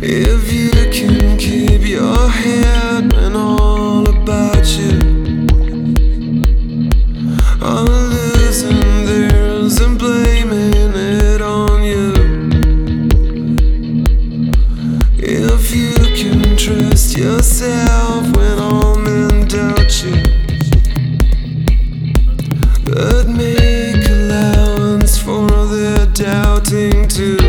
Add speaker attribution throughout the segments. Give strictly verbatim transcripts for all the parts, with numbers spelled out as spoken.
Speaker 1: If you can keep your head when all about you are losing theirs and blaming it on you. If you can trust yourself when all men doubt you, but make allowance for their doubting too.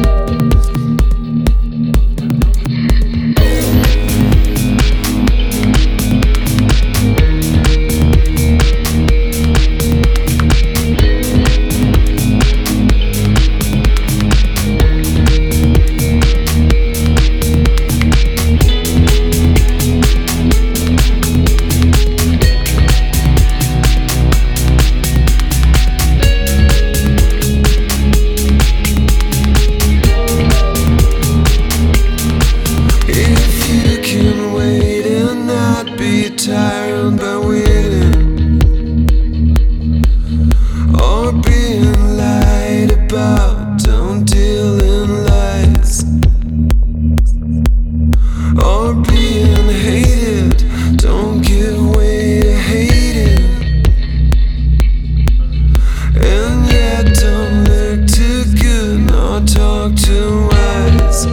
Speaker 1: Tired by waiting or being lied about. Don't deal in lies or being hated. Don't give way to hating, and yet don't look too good nor talk too wise.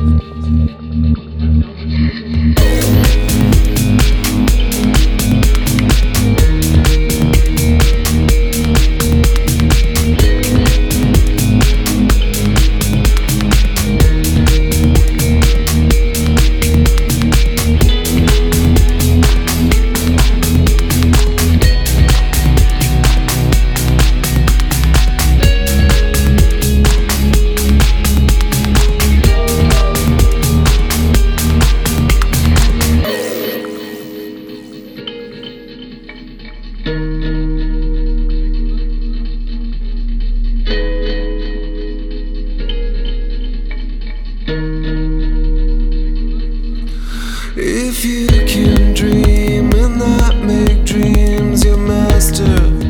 Speaker 1: If you can dream and not make dreams your master,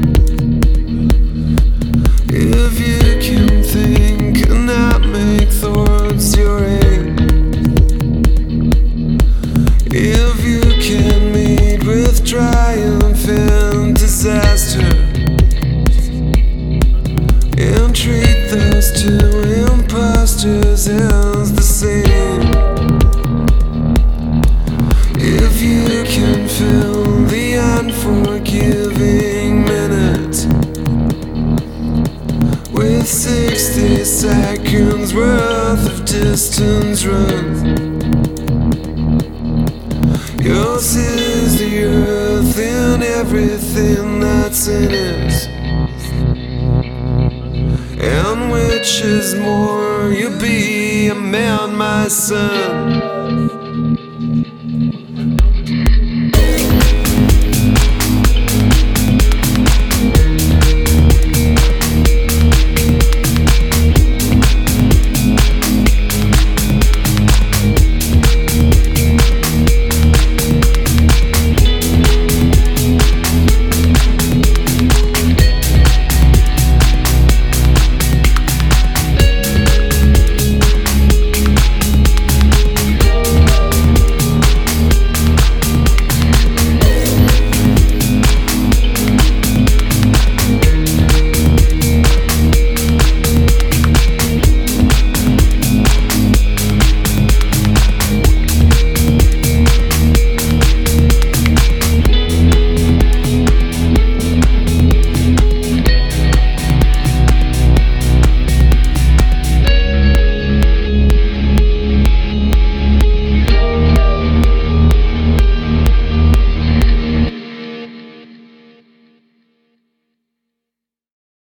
Speaker 1: if you can think and not make thoughts your aim, if you can meet with triumph and disaster and treat those two imposters as the same, if you can fill the unforgiving minute with sixty seconds worth of distance run, yours is the earth and everything that's in it. And which is more, you be a man, my son,